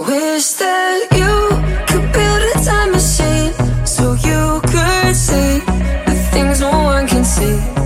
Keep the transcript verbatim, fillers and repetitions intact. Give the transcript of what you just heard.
Wish that you could build a time machine so you could see the things no one can see.